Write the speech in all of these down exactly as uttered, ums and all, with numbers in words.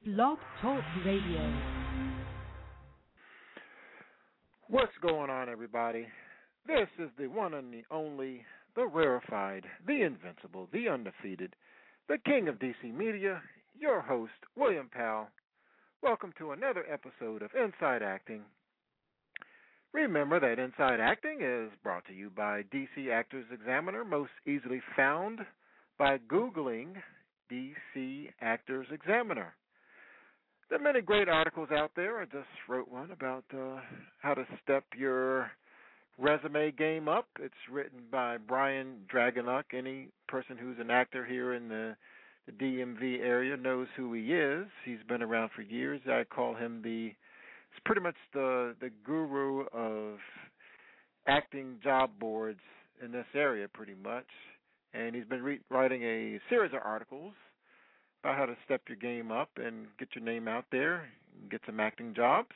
Blog Talk Radio. What's going on, everybody? This is the one and the only, the rarefied, the invincible, the undefeated, the king of D C Media, your host, William Powell. Welcome to another episode of Inside Acting. Remember that Inside Acting is brought to you by D C Actors Examiner, most easily found by Googling D C Actors Examiner. There are many great articles out there. I just wrote one about uh, how to step your resume game up. It's written by Brian Dragonuk. Any person who's an actor here in the, the D M V area knows who he is. He's been around for years. I call him the, it's pretty much the, the guru of acting job boards in this area, pretty much. And he's been re- writing a series of articles about how to step your game up and get your name out there and get some acting jobs.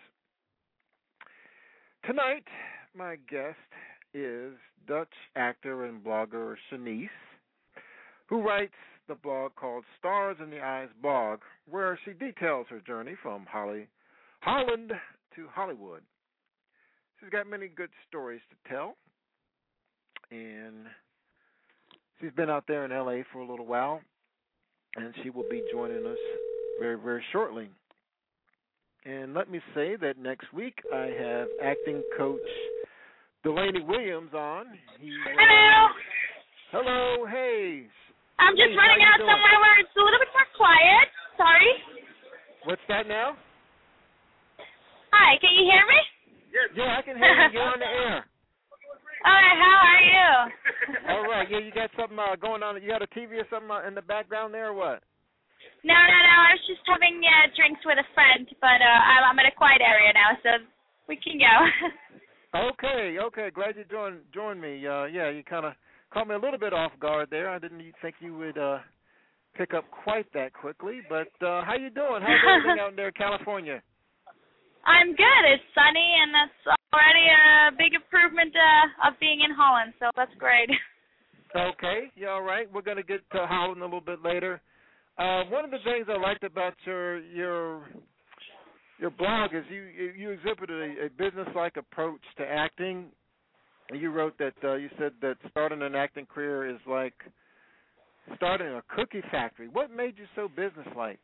Tonight, my guest is Dutch actor and blogger Shanice, who writes the blog called Stars in the Eyes blog, where she details her journey from Holly, Holland to Hollywood. She's got many good stories to tell, and she's been out there in L A for a little while, and she will be joining us very, very shortly. And let me say that next week I have acting coach Delaney Williams on. He, Hello. Uh, hello, hey. I'm just hey, running out doing? somewhere where it's a little bit more quiet. Sorry. What's that now? Hi, can you hear me? Yeah, I can hear you. You're on the air. All right, how are you? All right, yeah, you got something uh, going on. You got a T V or something uh, in the background there or what? No, no, no. I was just having uh, drinks with a friend, but uh, I'm, I'm in a quiet area now, so we can go. Okay, okay. Glad you joined joined me. Uh, yeah, you kind of caught me a little bit off guard there. I didn't think you would uh, pick up quite that quickly. But uh, how you doing? How's everything out there in California? I'm good. It's sunny, and that's already a big improvement uh, of being in Holland, so that's great. Okay, yeah, all right. We're going to get to Holland a little bit later. Uh, one of the things I liked about your your your blog is you you exhibited a, a business-like approach to acting. You wrote that uh, you said that starting an acting career is like starting a cookie factory. What made you so business-like?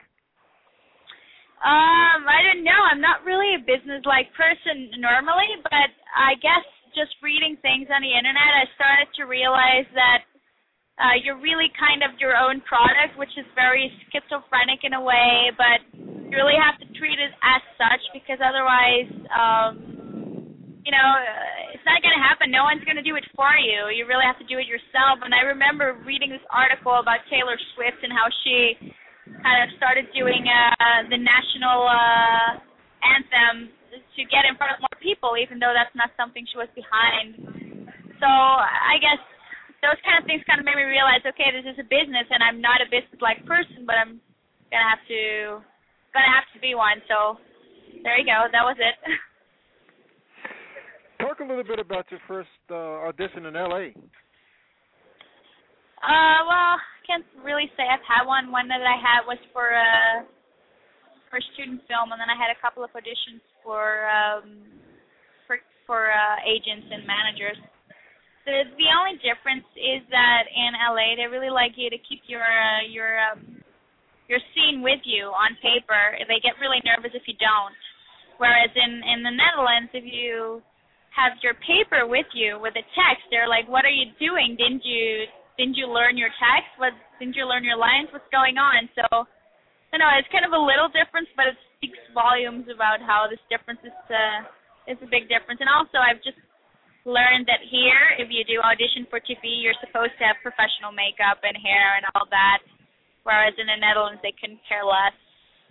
Um, I don't know. I'm not really a business-like person normally, but I guess just reading things on the internet, I started to realize that uh, you're really kind of your own product, which is very schizophrenic in a way, but you really have to treat it as such because otherwise, um, you know, uh, it's not going to happen. No one's going to do it for you. You really have to do it yourself. And I remember reading this article about Taylor Swift and how she kind of started doing uh, the national uh, anthem to get in front of more people, even though that's not something she was behind. So I guess those kind of things kind of made me realize, okay, this is a business, and I'm not a business-like person, but I'm gonna have to gonna have to be one. So there you go. That was it. Talk a little bit about your first uh, audition in L A. Uh, well, I can't really say I've had one. One that I had was for a for a student film, and then I had a couple of auditions for um, for for uh, agents and managers. The the only difference is that in L A they really like you to keep your uh, your um, your scene with you on paper. They get really nervous if you don't. Whereas in in the Netherlands, if you have your paper with you with the text, they're like, "What are you doing? Didn't you?" Didn't you learn your text? What, didn't you learn your lines? What's going on? So, you know, it's kind of a little difference, but it speaks volumes about how this difference is, uh, is a big difference. And also, I've just learned that here, if you do audition for T V, you're supposed to have professional makeup and hair and all that, whereas in the Netherlands, they couldn't care less.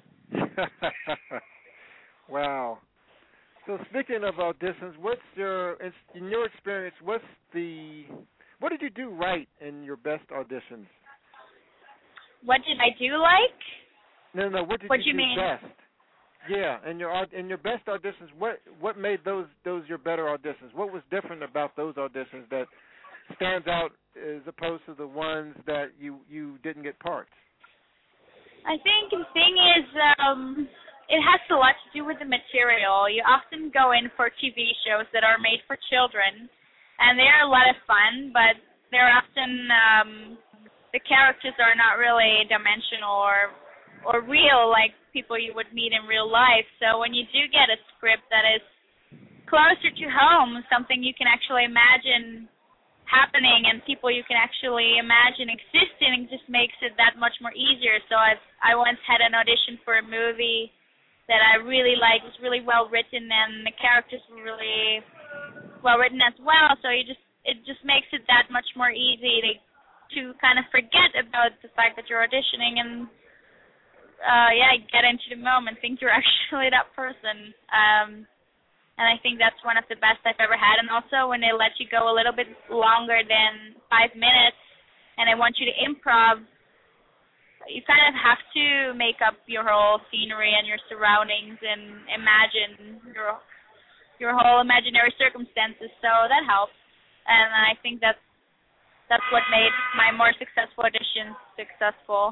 Wow. So speaking of auditions, what's your, in your experience, what's the... What did you do right in your best auditions? What did I do like? No, no. What did what you, you do mean? best? Yeah, in your in your best auditions, what what made those those your better auditions? What was different about those auditions that stands out as opposed to the ones that you you didn't get parts? I think the thing is, um, it has a lot to do with the material. You often go in for T V shows that are made for children, and they're a lot of fun, but they're often, um, the characters are not really dimensional or, or real like people you would meet in real life. So when you do get a script that is closer to home, something you can actually imagine happening and people you can actually imagine existing, it just makes it that much more easier. So I've I once had an audition for a movie that I really liked. It was really well written and the characters were really well written as well. So you just it just makes it that much more easy to to kind of forget about the fact that you're auditioning and uh yeah, get into the moment, think you're actually that person. Um And I think that's one of the best I've ever had. And also when they let you go a little bit longer than five minutes and they want you to improv, you kind of have to make up your whole scenery and your surroundings and imagine your your whole imaginary circumstances. So that helps. And I think that's that's what made my more successful auditions successful.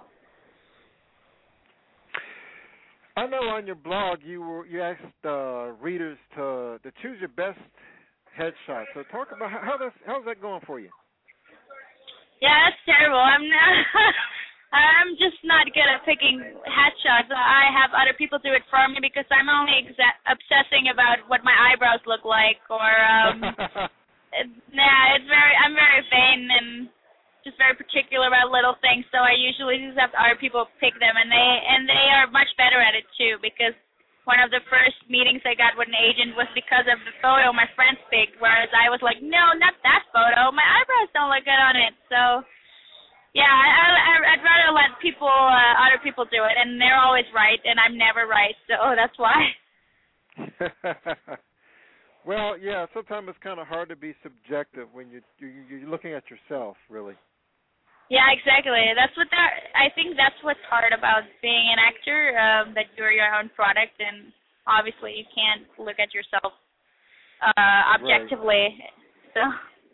I know on your blog you were you asked uh, readers to to choose your best headshot. So talk about how, how that's how's that going for you? Yeah, that's terrible. I'm not. I'm just not good at picking headshots. I have other people do it for me because I'm only exa- obsessing about what my eyebrows look like, or um, it, nah, it's very. I'm very vain and just very particular about little things, so I usually just have other people pick them, and they and they are much better at it too, because one of the first meetings I got with an agent was because of the photo my friends picked, whereas I was like, no, not that photo, my eyebrows don't look good on it. So yeah, I, I, I'd rather let people, uh, other people do it, and they're always right, and I'm never right, so that's why. Well, yeah, sometimes it's kind of hard to be subjective when you you're looking at yourself, really. Yeah, exactly. That's what that. I think that's what's hard about being an actor. Um, that you're your own product, and obviously you can't look at yourself uh, objectively. Right. So.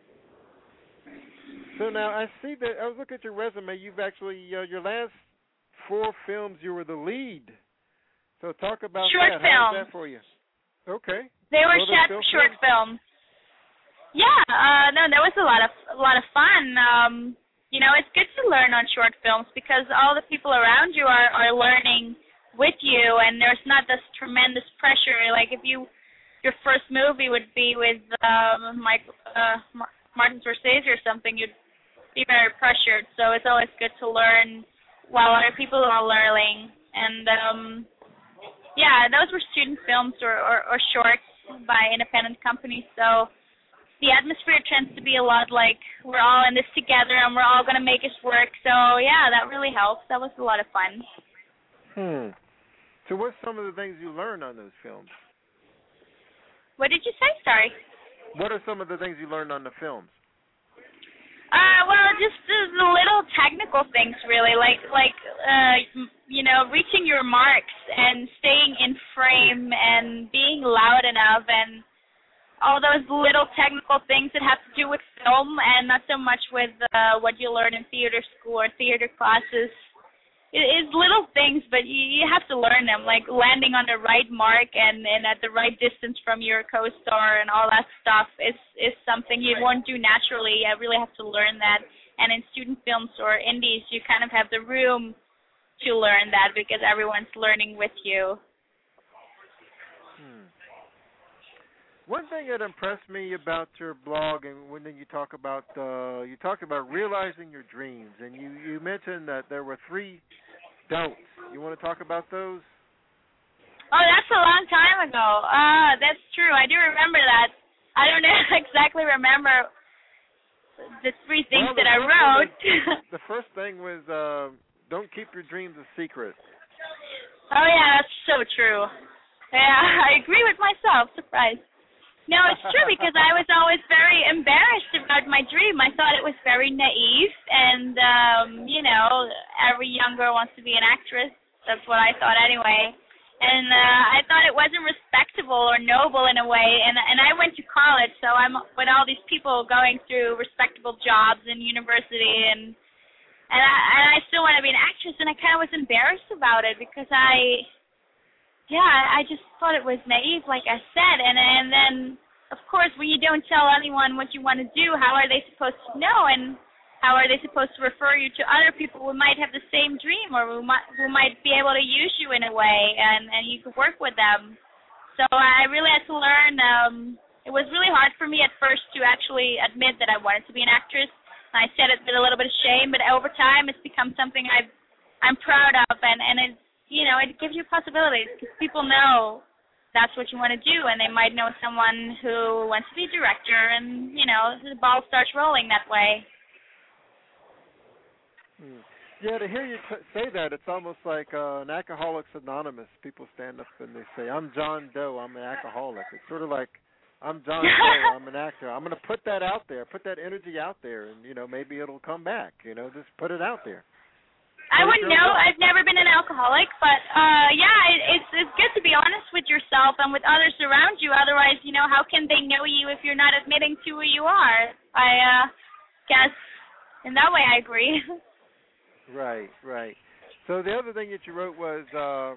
So now I see that I was looking at your resume. You've actually uh, your last four films you were the lead. So talk about short that. Film. How was that for you? Okay. They were well, shot short films. Yeah. Uh, no, that was a lot of a lot of fun. Um, You know, it's good to learn on short films because all the people around you are, are learning with you, and there's not this tremendous pressure. Like if you, your first movie would be with um, Mike, uh, Martin Scorsese or something, you'd be very pressured. So it's always good to learn while other people are learning. And um, yeah, those were student films or, or, or shorts by independent companies. So the atmosphere tends to be a lot like we're all in this together and we're all going to make it work. So, yeah, that really helps. That was a lot of fun. Hmm. So what's some of the things you learned on those films? What did you say? Sorry. What are some of the things you learned on the films? Uh, well, just the, the little technical things, really, like, like uh, you know, reaching your marks and staying in frame and being loud enough and all those little technical things that have to do with film and not so much with uh, what you learn in theater school or theater classes. It is little things, but you, you have to learn them, like landing on the right mark and, and at the right distance from your co-star and all that stuff is, is something you won't do naturally. You really have to learn that. And in student films or indies, you kind of have the room to learn that because everyone's learning with you. Hmm. One thing that impressed me about your blog, and when you talk about uh, you talked about realizing your dreams, and you, you mentioned that there were three don'ts. You want to talk about those? Oh, that's a long time ago. Ah, uh, that's true. I do remember that. I don't exactly remember the three things well, that I wrote. Was, the first thing was uh, don't keep your dreams a secret. Oh yeah, that's so true. Yeah, I agree with myself. Surprise. No, it's true because I was always very embarrassed about my dream. I thought it was very naive, and um, you know, every young girl wants to be an actress. That's what I thought anyway. And uh, I thought it wasn't respectable or noble in a way. And and I went to college, so I'm with all these people going through respectable jobs in university, and and I and I still want to be an actress, and I kind of was embarrassed about it because I, yeah, I just thought it was naive, like I said, and and then of course when you don't tell anyone what you want to do, how are they supposed to know, and how are they supposed to refer you to other people who might have the same dream or who might who might be able to use you in a way, and and you could work with them. So I really had to learn. Um, it was really hard for me at first to actually admit that I wanted to be an actress. I said it with a little bit of shame, but over time it's become something I've, I'm proud of, and, and it, you know, it gives you possibilities because people know that's what you want to do, and they might know someone who wants to be a director, and, you know, the ball starts rolling that way. Hmm. Yeah, to hear you t- say that, it's almost like uh, an Alcoholics Anonymous. People stand up and they say, I'm John Doe, I'm an alcoholic. It's sort of like, I'm John Doe, I'm an actor. I'm going to put that out there, put that energy out there, and, you know, maybe it'll come back. You know, just put it out there. I wouldn't know. I've never been an alcoholic, but, uh, yeah, it, it's it's good to be honest with yourself and with others around you. Otherwise, you know, how can they know you if you're not admitting to who you are? I uh, guess in that way I agree. Right, right. So the other thing that you wrote was, uh,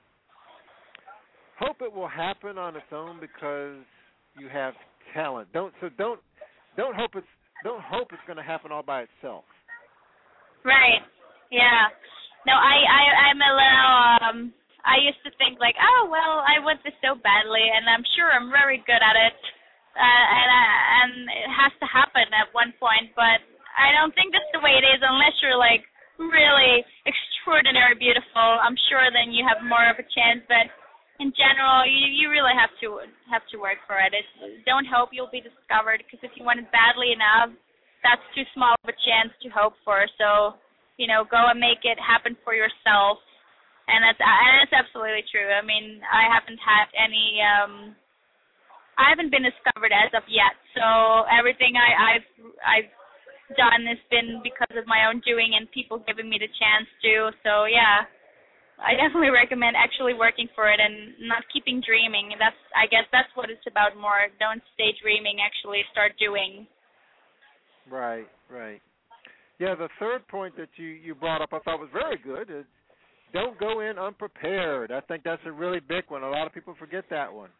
hope it will happen on its own because you have talent. Don't so don't don't hope it's don't hope it's going to happen all by itself. Right. Yeah. No, I I I'm a little um I used to think like, oh well, I want this so badly, and I'm sure I'm very good at it, uh, and I, and it has to happen at one point. But I don't think that's the way it is unless you're like really extraordinary beautiful. I'm sure then you have more of a chance, but in general, you you really have to have to work for it. It's, don't hope you'll be discovered, because if you want it badly enough, that's too small of a chance to hope for. So, you know, go and make it happen for yourself, and that's and that's absolutely true. I mean, I haven't had any. Um, I haven't been discovered as of yet. So everything I, I've I've done has been because of my own doing and people giving me the chance to. So yeah. I definitely recommend actually working for it and not keeping dreaming. That's, I guess, that's what it's about more. Don't stay dreaming. Actually, start doing. Right, right. Yeah, the third point that you, you brought up I thought was very good is don't go in unprepared. I think that's a really big one. A lot of people forget that one.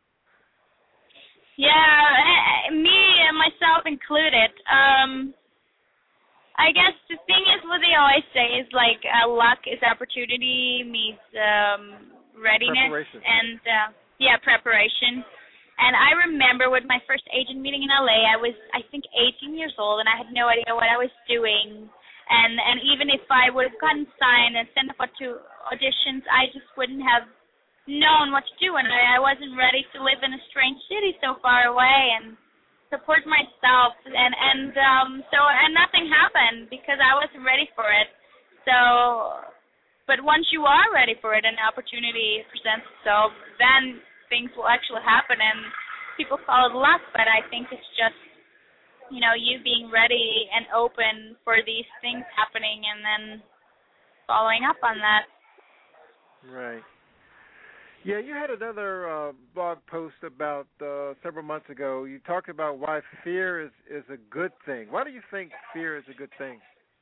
Yeah, me and myself included. Um, I guess the thing is what they always say is like uh, luck is opportunity meets um, readiness and uh, yeah, preparation. And I remember with my first agent meeting in L A, I was I think eighteen years old, and I had no idea what I was doing. And and even if I would have gotten signed and sent up to auditions, I just wouldn't have known what to do, and I, I wasn't ready to live in a strange city so far away and support myself, and and um so and nothing happened because I wasn't ready for it. So, but once you are ready for it and the opportunity presents itself, then things will actually happen, and people call it luck, but I think it's just, you know, you being ready and open for these things happening and then following up on that. Right. Yeah, you had another uh, blog post about uh, several months ago. You talked about why fear is, is a good thing. Why do you think fear is a good thing?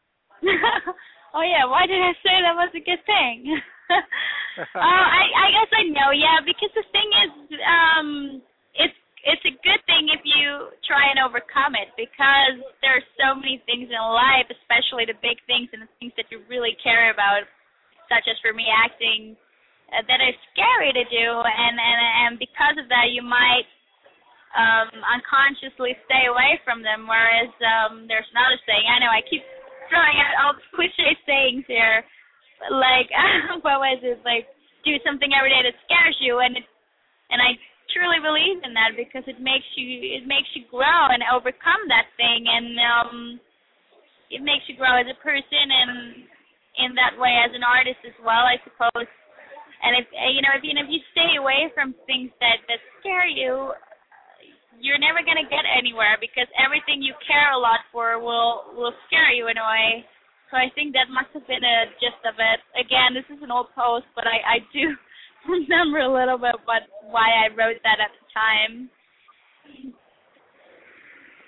Oh, yeah, why did I say that was a good thing? uh, I, I guess I know, yeah, because the thing is, um, it's it's a good thing if you try and overcome it, because there are so many things in life, especially the big things and the things that you really care about, such as for me acting, Uh, that are scary to do, and, and and because of that, you might um, unconsciously stay away from them. Whereas um, there's another saying. I know I keep throwing out all the cliche sayings here, like what was it? Like do something every day that scares you, and it, and I truly believe in that because it makes you it makes you grow and overcome that thing, and um, it makes you grow as a person, and in that way as an artist as well, I suppose. And if you know, if you know, if you stay away from things that, that scare you, you're never gonna get anywhere because everything you care a lot for will will scare you in a way. So I think that must have been a gist of it. Again, this is an old post, but I, I do remember a little bit what why I wrote that at the time.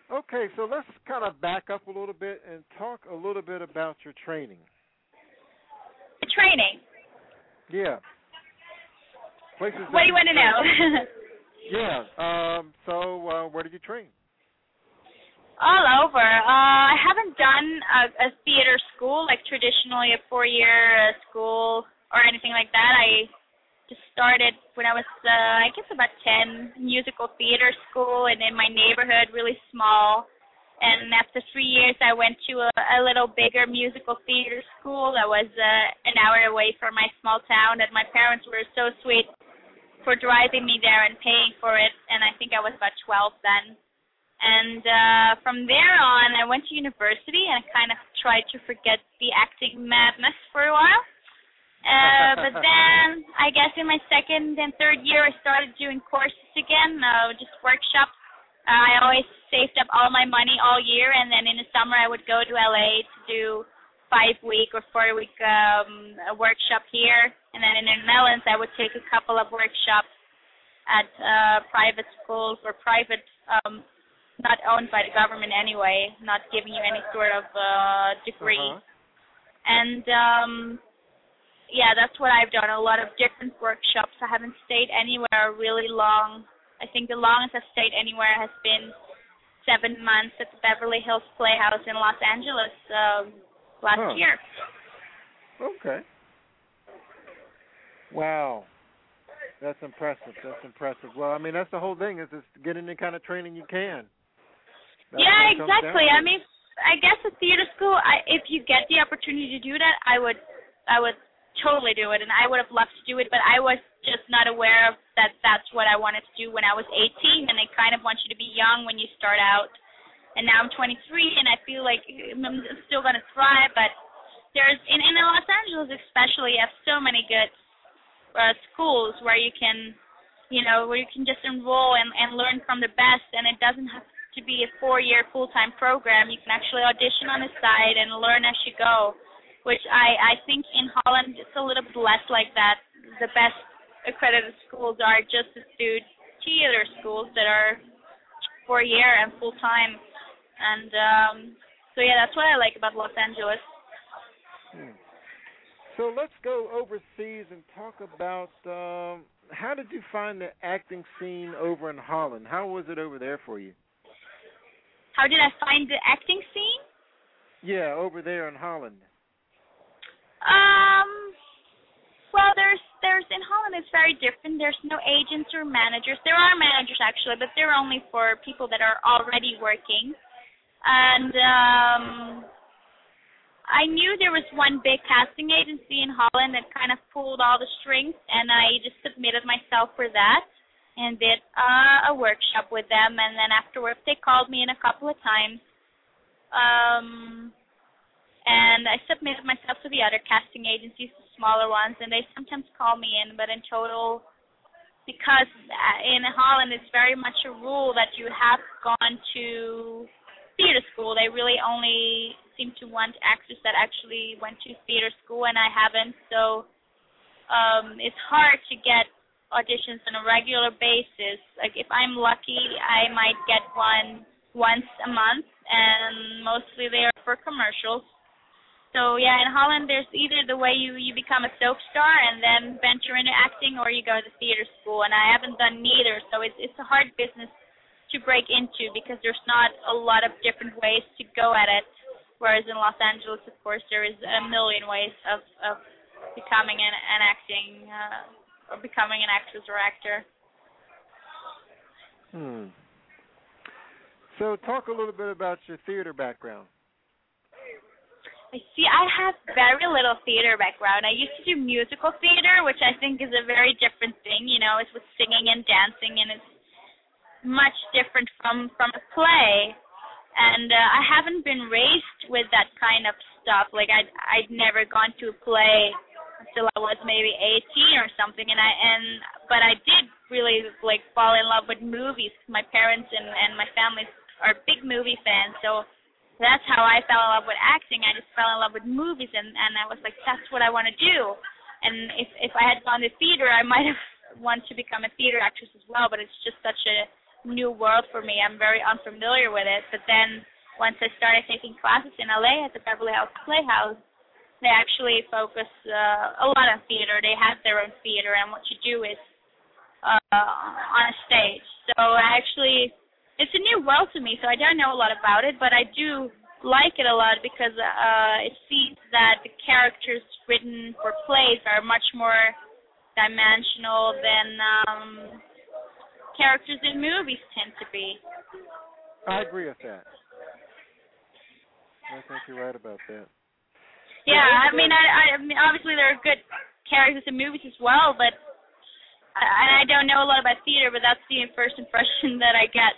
Okay, so let's kind of back up a little bit and talk a little bit about your training. Training. Yeah. Places What that do you want to know? Yeah. Um. So, uh, where did you train? All over. Uh, I haven't done a, a theater school, like traditionally a four-year uh, school or anything like that. I just started when I was, uh, I guess, about ten, musical theater school, and in my neighborhood, really small. And after three years, I went to a, a little bigger musical theater school that was uh, an hour away from my small town, and my parents were so sweet for driving me there and paying for it, and I think I was about twelve then. And uh, from there on, I went to university and I kind of tried to forget the acting madness for a while. Uh, but then, I guess in my second and third year, I started doing courses again, uh, just workshops. Uh, I always saved up all my money all year, and then in the summer I would go to L A to do five-week or four-week um, a workshop here. And then in the Netherlands, I would take a couple of workshops at uh, private schools or private um not owned by the government anyway, not giving you any sort of uh, degree. Uh-huh. And, um, yeah, that's what I've done, a lot of different workshops. I haven't stayed anywhere really long. I think the longest I've stayed anywhere has been seven months at the Beverly Hills Playhouse in Los Angeles um, last Huh. year. Okay. Wow. That's impressive. That's impressive. Well, I mean, that's the whole thing, is just get any kind of training you can. That's yeah, what it comes exactly. down to. I mean, I guess a theater school, I, if you get the opportunity to do that, I would I would totally do it, and I would have loved to do it, but I was just not aware of that that's what I wanted to do when I was eighteen, and they kind of want you to be young when you start out. And now I'm twenty-three, and I feel like I'm still going to thrive, but there's, in, in Los Angeles especially, you have so many good uh, schools where you can, you know, where you can just enroll and, and learn from the best, and it doesn't have to be a four-year full-time program. You can actually audition on the side and learn as you go, which I, I think in Holland it's a little bit less like that. The best accredited schools are just the student theater schools that are four-year and full-time. And um, so, yeah, that's what I like about Los Angeles. Hmm. So let's go overseas and talk about um, how did you find the acting scene over in Holland? How was it over there for you? How did I find the acting scene? Yeah, over there in Holland. Um, well, there's there's in Holland it's very different. There's no agents or managers. There are managers actually, but they're only for people that are already working. And um, I knew there was one big casting agency in Holland that kind of pulled all the strings, and I just submitted myself for that and did uh, a workshop with them, and then afterwards they called me in a couple of times, um, and I submitted myself to the other casting agencies, the smaller ones, and they sometimes call me in, but in total, because in Holland it's very much a rule that you have gone to theater school. They really only seem to want actors that actually went to theater school, and I haven't, so um, it's hard to get auditions on a regular basis. Like if I'm lucky, I might get one once a month, and mostly they are for commercials. So yeah, in Holland, there's either the way you, you become a soap star and then venture into acting, or you go to theater school, and I haven't done neither. So it's it's a hard business to break into because there's not a lot of different ways to go at it. Whereas in Los Angeles, of course, there is a million ways of of becoming an, an acting. Uh, or becoming an actress or actor. Hmm. So talk a little bit about your theater background. I see, I have very little theater background. I used to do musical theater, which I think is a very different thing. You know, it's with singing and dancing, and it's much different from, from a play. And uh, I haven't been raised with that kind of stuff. Like, I'd, I'd never gone to a play until I was maybe eighteen or something, and I and but I did really like fall in love with movies. My parents and, and my family are big movie fans, so that's how I fell in love with acting. I just fell in love with movies, and, and I was like, that's what I want to do. And if if I had gone to theater, I might have wanted to become a theater actress as well, but it's just such a new world for me. I'm very unfamiliar with it. But then once I started taking classes in L A at the Beverly Hills Playhouse, they actually focus uh, a lot on theater. They have their own theater, and what you do is uh, on a stage. So I actually, it's a new world to me, so I don't know a lot about it, but I do like it a lot because uh, it seems that the characters written for plays are much more dimensional than um, characters in movies tend to be. I agree with that. I think you're right about that. Yeah, I mean, I, I mean, obviously there are good characters in movies as well, but I, I don't know a lot about theater, but that's the first impression that I get.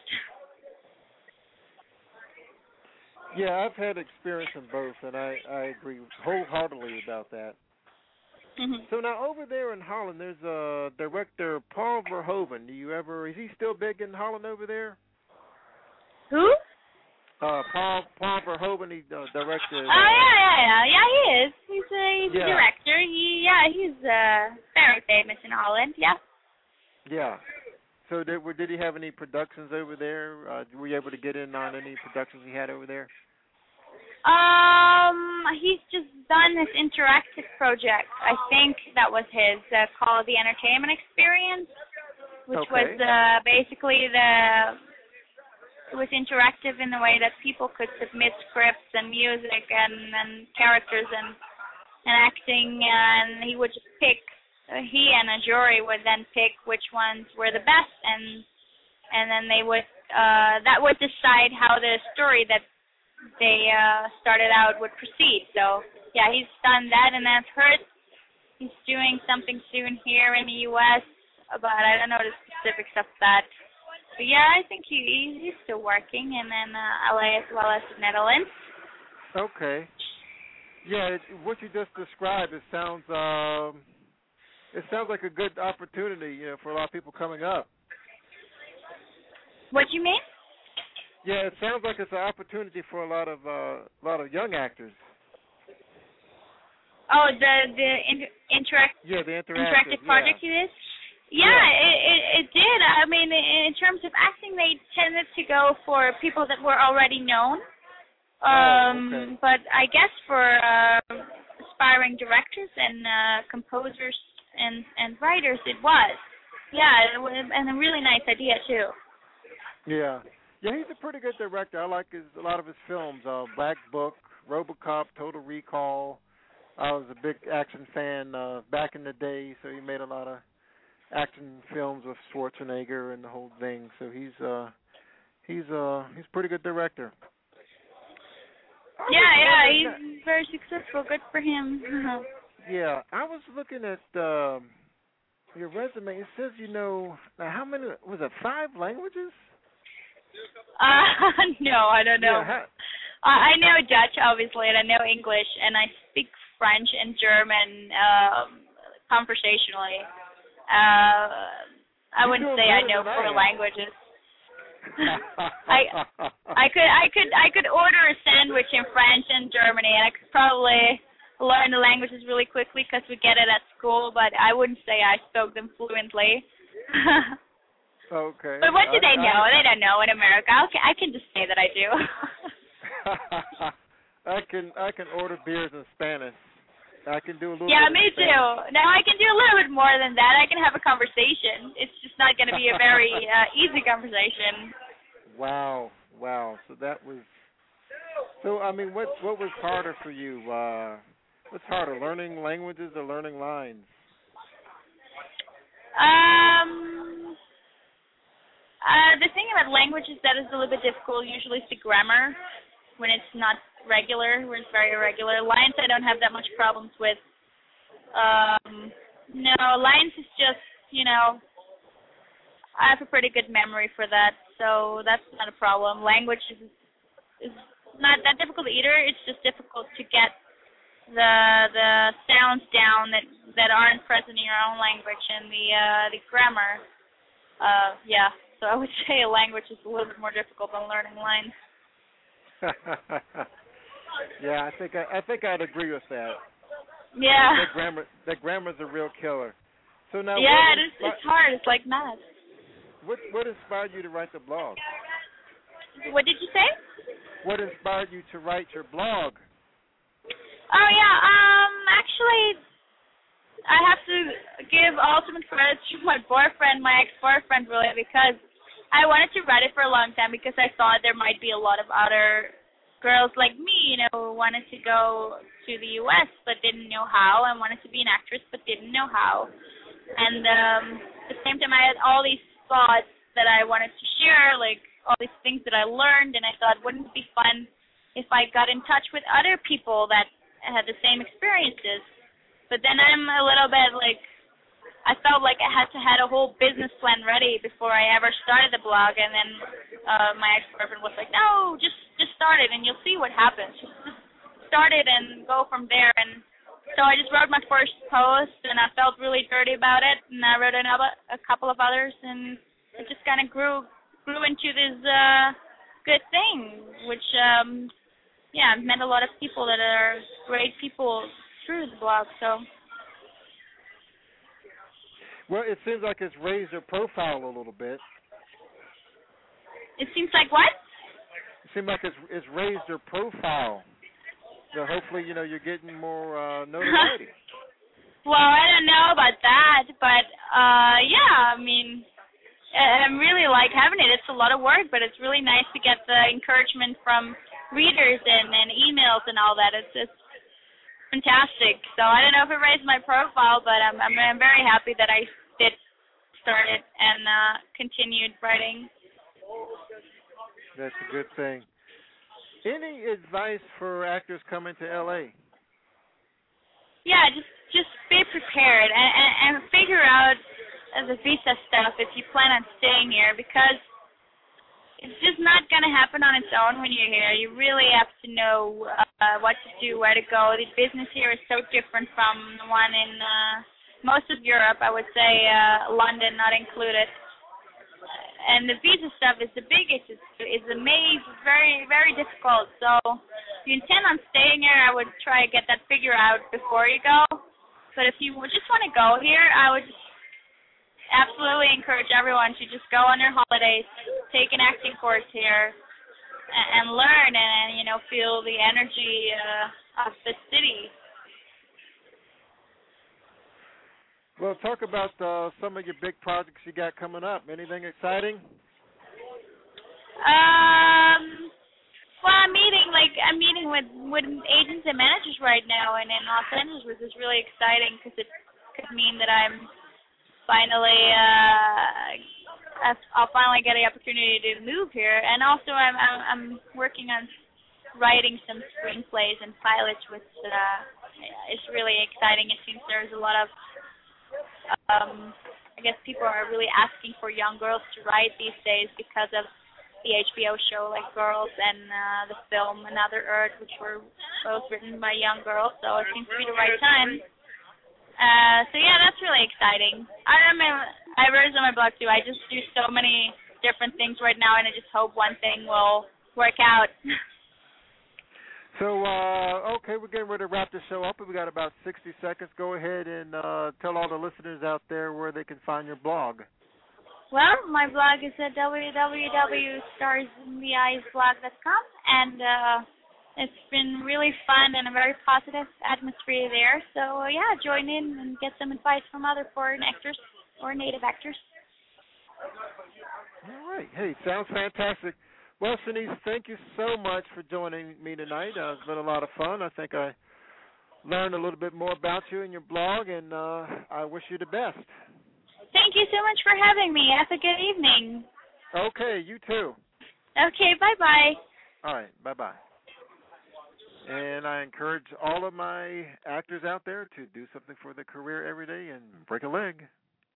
Yeah, I've had experience in both, and I, I agree wholeheartedly about that. Mm-hmm. So now over there in Holland, there's a director, Paul Verhoeven. Do you ever, is he still big in Holland over there? Who? Uh, Paul Paul Verhoeven, he uh, directed. Uh, oh yeah, yeah, yeah, yeah. He is. He's a he's yeah. a director. He yeah, he's uh very famous in Holland. Yeah. Yeah. So did did he have any productions over there? Uh, were you able to get in on any productions he had over there? Um, he's just done this interactive project. I think that was his uh, called the Entertainment Experience, which okay. was uh, basically the. It was interactive in the way that people could submit scripts and music and, and characters and and acting, and he would just pick. Uh, he and a jury would then pick which ones were the best, and and then they would uh, that would decide how the story that they uh, started out would proceed. So yeah, he's done that, and I've heard he's doing something soon here in the U S, but I don't know the specifics of that. But yeah, I think he he's still working, and then uh, L A as well as the Netherlands. Okay. Yeah, it, what you just described, it sounds um, it sounds like a good opportunity, you know, for a lot of people coming up. What do you mean? Yeah, it sounds like it's an opportunity for a lot of uh, a lot of young actors. Oh, the the inter- interact yeah, the interactive, interactive project yeah. it is. Yeah, yeah. It, it it did. I mean, in terms of acting, they tended to go for people that were already known. Um, oh, okay. But I guess for uh, aspiring directors and uh, composers and and writers, it was. Yeah, it was, and a really nice idea too. Yeah, yeah, he's a pretty good director. I like his a lot of his films. Uh, Black Book, RoboCop, Total Recall. I was a big action fan uh, back in the day, so he made a lot of action films with Schwarzenegger and the whole thing. So he's uh he's uh he's a pretty good director. Yeah, yeah, he's very successful. Good for him. Yeah, I was looking at um, your resume. It says you know now how many was it? Five languages? Uh, no, I don't know. Yeah, how, I, I know Dutch, obviously, and I know English, and I speak French and German um, conversationally. Uh, I You're wouldn't doing say I better know than I four am. languages. I I could I could I could order a sandwich in French and Germany, and I could probably learn the languages really quickly because we get it at school. But I wouldn't say I spoke them fluently. Okay. But what do I, they know? I, They don't know in America. Okay, I can just say that I do. I can I can order beers in Spanish. I can do a little Yeah, bit me of too. Now I can do a little bit more than that. I can have a conversation. It's just not going to be a very uh, easy conversation. Wow, wow. So that was. So I mean, what what was harder for you? Uh, what's harder, learning languages or learning lines? Um, uh, the thing about languages that is a little bit difficult usually is the grammar when it's not regular, when it's very irregular. Lines I don't have that much problems with. Um, no, lines is just, you know, I have a pretty good memory for that, so that's not a problem. Language is, is not that difficult either. It's just difficult to get the the sounds down that that aren't present in your own language, and the uh, the grammar. Uh, yeah, so I would say a language is a little bit more difficult than learning lines. Yeah, I think I, I think I'd agree with that. Yeah. That grammar that grammar's a real killer. So now yeah, what it is, it's hard. It's like math. What what inspired you to write the blog? What did you say? What inspired you to write your blog? Oh yeah, um, actually, I have to give ultimate credit to my boyfriend, my ex-boyfriend, really, because I wanted to write it for a long time because I thought there might be a lot of other girls like me, you know, who wanted to go to the U S but didn't know how, and wanted to be an actress but didn't know how. And um, at the same time, I had all these thoughts that I wanted to share, like all these things that I learned, and I thought, wouldn't it be fun if I got in touch with other people that had the same experiences? But then I'm a little bit like, I felt like I had to have a whole business plan ready before I ever started the blog, and then uh, my ex-boyfriend was like, no, just just start it and you'll see what happens. Just, just start it and go from there. And so I just wrote my first post, and I felt really dirty about it, and I wrote another, a couple of others, and it just kind of grew grew into this uh, good thing, which, um, yeah, met a lot of people that are great people through the blog, so... Well, it seems like it's raised your profile a little bit. It seems like what? It seems like it's it's raised your profile. So hopefully, you know, you're getting more uh, notoriety. Well, I don't know about that, but uh, yeah, I mean, I I really like having it. It's a lot of work, but it's really nice to get the encouragement from readers and, and emails and all that. It's just fantastic. So I don't know if it raised my profile, but I'm I'm, I'm very happy that I did start it and uh, continued writing. That's a good thing. Any advice for actors coming to L A? Yeah, just just be prepared and, and, and figure out the visa stuff if you plan on staying here, because it's just not going to happen on its own when you're here. You really have to know uh, what to do, where to go. The business here is so different from the one in uh, most of Europe, I would say, uh, London not included. And the visa stuff is the biggest. It's, it's a maze, very, very difficult. So if you intend on staying here, I would try to get that figure out before you go. But if you just want to go here, I would absolutely encourage everyone to just go on their holidays, take an acting course here, and, and learn and, you know, feel the energy uh, of the city. Well, talk about uh, some of your big projects you got coming up. Anything exciting? Um, well, I'm meeting like I'm meeting with with agents and managers right now, and in Los Angeles, which is really exciting because it could mean that I'm finally uh, I'll finally get the opportunity to move here. And also, I'm I'm, I'm working on writing some screenplays and pilots, which uh, is really exciting. It seems there's a lot of Um, I guess people are really asking for young girls to write these days because of the H B O show like Girls and uh, the film Another Earth, which were both written by young girls, so it seems to be the right time. Uh, so yeah, that's really exciting. I remember, I wrote it on my blog too. I just do so many different things right now, and I just hope one thing will work out. So, uh, okay, we're getting ready to wrap the show up. We got about sixty seconds. Go ahead and uh, tell all the listeners out there where they can find your blog. Well, my blog is at w w w dot stars in the eyes blog dot com, and uh, it's been really fun and a very positive atmosphere there. So, uh, yeah, join in and get some advice from other foreign actors or native actors. All right. Hey, sounds fantastic. Well, Shanice, thank you so much for joining me tonight. Uh, it's been a lot of fun. I think I learned a little bit more about you and your blog, and uh, I wish you the best. Thank you so much for having me. Have a good evening. Okay, you too. Okay, bye-bye. All right, bye-bye. And I encourage all of my actors out there to do something for their career every day and break a leg.